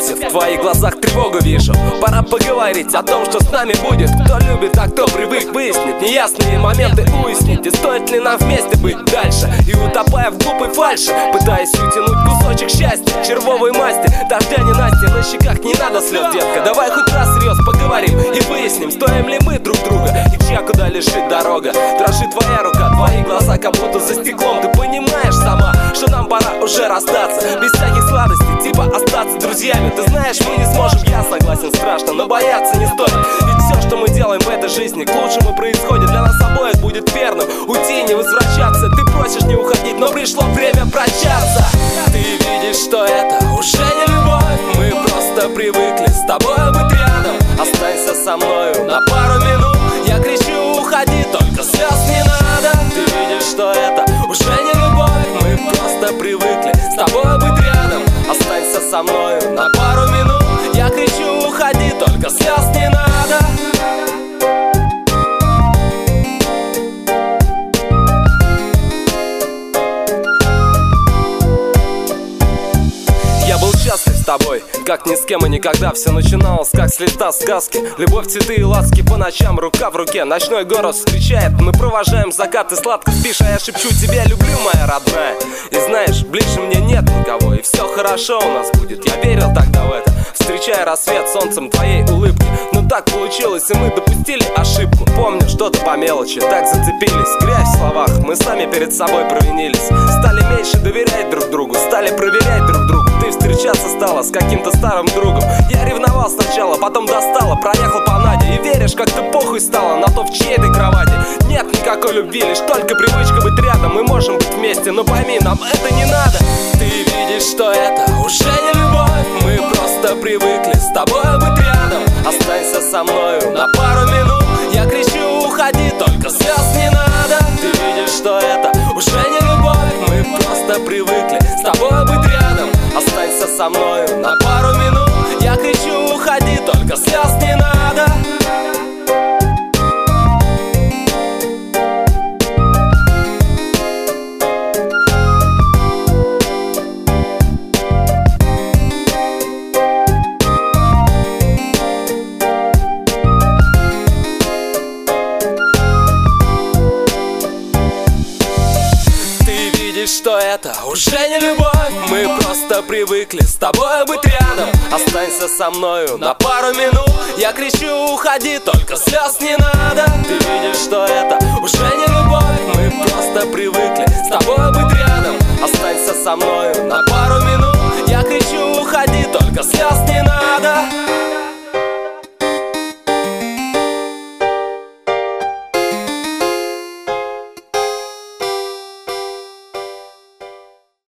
просит, в твоих глазах тревогу вижу. Пора поговорить о том, что с нами будет. Кто любит, а кто привык, выяснить неясные моменты, уяснить, и стоит ли нам вместе быть дальше. И утопая в глупой фальши, пытаясь утянуть кусочек счастья, червовой масти, дождя ненастья, на щеках не надо слез, детка. Давай хоть раз всерьез поговорим и выясним, стоим ли мы друг друга и чья куда лежит дорога. Дрожит твоя рука, твои глаза как будто за стеклом. Ты понимаешь сама, что нам пора уже расстаться, без всяких сладостей, типа остаться друзьями. Ты знаешь, мы не сможем, я согласен, страшно, но бояться не стоит. Ведь все, что мы делаем в этой жизни, к лучшему происходит. Для нас обоих будет верным уйти, не возвращаться. Ты просишь не уходить, но пришло время прощаться. Ты видишь, что это уже не любовь, мы просто привыкли с тобой быть рядом. Останься со мною на пару минут, я кричу, уходи, только слез не надо. Ты видишь, что это уже не любовь, мы просто привыкли с тобой быть рядом. Останься со мною на пару минут, я кричу, уходи, только слез не надо. Я был счастлив с тобой, как ни с кем и никогда. Все начиналось, как с листа сказки. Любовь, цветы и ласки по ночам, рука в руке. Ночной город встречает, мы провожаем закат. Ты сладко спишь, а я шепчу, тебя люблю, моя родная. И знаешь, ближе мне нет никого, и все хорошо у нас будет. Я верил тогда в это, встречая рассвет солнцем твоей улыбки. Но так получилось, и мы допустили ошибку. Помню, что-то по мелочи, так зацепились. Грязь в словах, мы сами перед собой провинились. Стали меньше доверять друг другу, стали проверять друг друга. Ты встречаться стала с каким-то старым другом. Я ревновал сначала, потом достала, проехал по Наде. И веришь, как-то похуй стало на то, в чьей ты кровати. Нет никакой любви, лишь только привычка быть рядом. Мы можем быть вместе, но пойми, нам это не надо. Ты видишь, что это уже не любовь, мы просто привыкли с тобой быть рядом. Останься со мною на пару минут, я кричу, уходи, только слез не надо. Ты видишь, что это уже не любовь, мы просто привыкли с тобой быть рядом. Останься со мною на пару минут, я кричу, уходи, только слез не надо. Что это уже не любовь, мы просто привыкли с тобой быть рядом. Останься со мною на пару минут, я кричу, уходи, только слез не надо. Ты видишь, что это уже не любовь, мы просто привыкли с тобой быть рядом. Останься со мною на пару минут, я кричу, уходи, только слез не надо.